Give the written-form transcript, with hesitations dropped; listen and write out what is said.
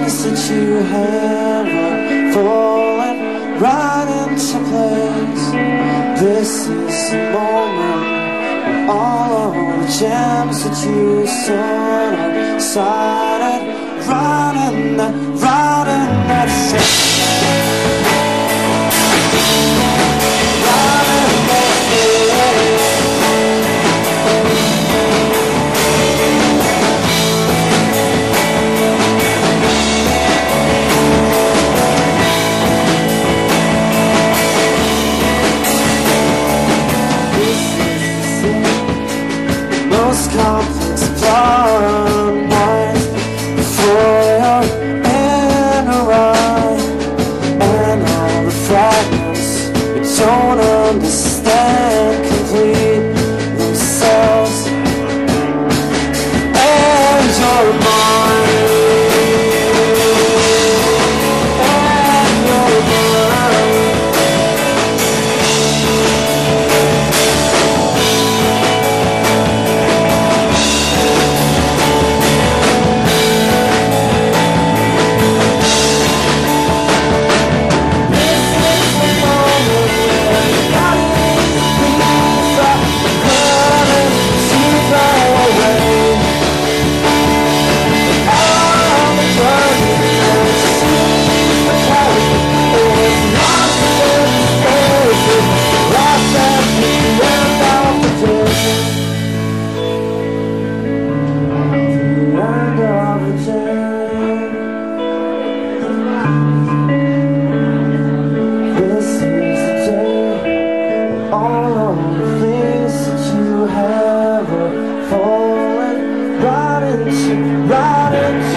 things that you have are falling right into place. This is the moment when all of the gems that you sort of started right in that face. Complex blonde wine before you're in a ride, and all the fragments you don't understand complete themselves, and you're mine, and you're mine. All of the things that you have are falling right into